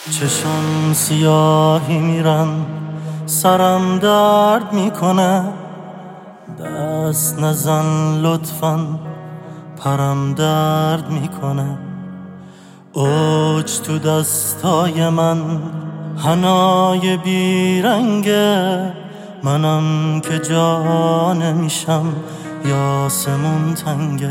چشم سیاهی میرن، سرم درد میکنه. دست نزن لطفاً، پرم درد میکنه. اوج تو دستای من، حنای بیرنگه. منم که جا نمیشم، یاسمون تنگه.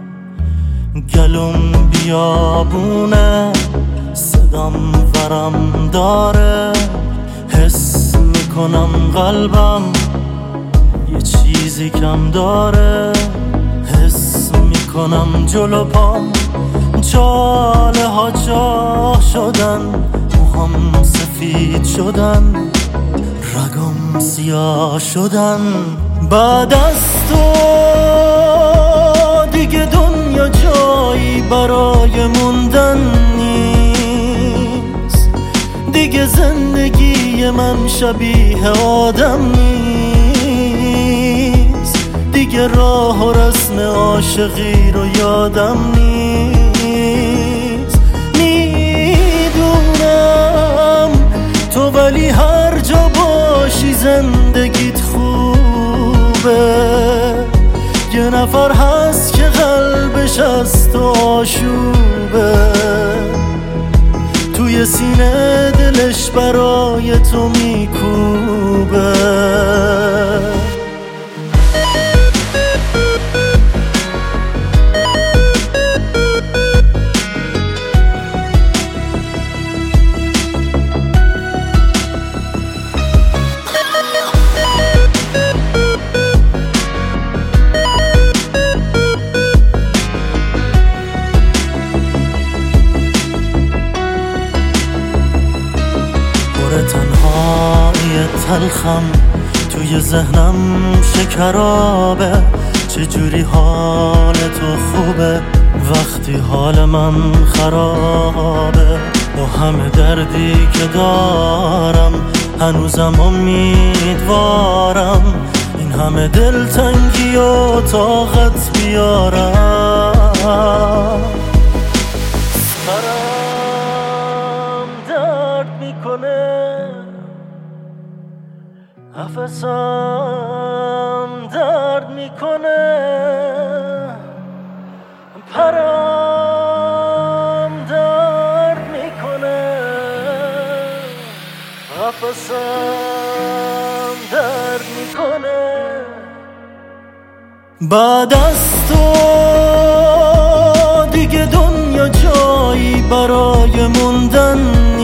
گلوم بیابونه، صدام ورم داره. حس میکنم قلبم یه چیزی کم داره. حس میکنم جلو پام چاله ها چاق شدن. موهام سفید شدن، رگام سیاه شدن. بعد از تو دیگه دنیا جایی برای موندن نیست. دیگه زندگی من شبیه آدم نیست. دیگه راه و رسم عاشقی رو یادم نیست. میدونم تو ولی هر جا باشی زندگیت خوبه. یه نفر هست که قلبش از تو آشوبه. توی سینه دلش برای تو میکوبه. تنهایی تلخم توی ذهنم شکرابه. چجوری حال تو خوبه وقتی حال من خرابه. با همه دردی که دارم هنوزم امیدوارم این همه دلتنگی و طاقت بیارم. سرم درد میکنه، نفسم درد میکنه. پرم درد میکنه، نفسم درد میکنه. بعد از تو دیگه دنیا جایی برای موندن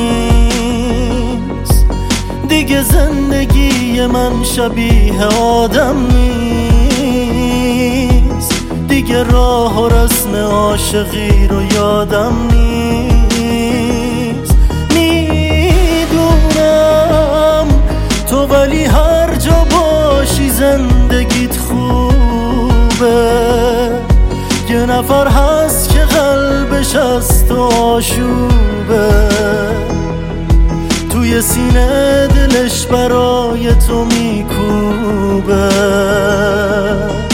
نیست. دیگه زندگی من شبیه آدم نیست. دیگه راه و رسم عاشقی رو یادم نیست. میدونم تو ولی هر جا باشی زندگیت خوبه. یه نفر هست که قلبش از تو آشوبه. توی سینه دلش برای تو میکوبه.